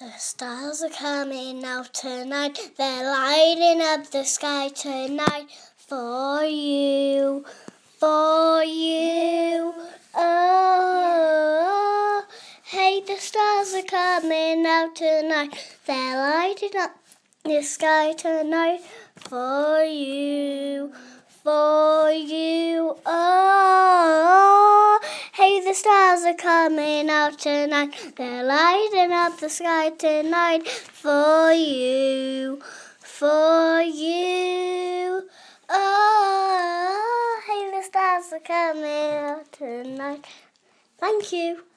The stars are coming out tonight, they're lighting up the sky tonight for you, oh. Hey, the stars are coming out tonight, they're lighting up the sky tonight for you, oh. Hey, the stars are coming out tonight, they're lighting up the sky tonight for you, oh. Hey, the stars are coming out tonight. Thank you.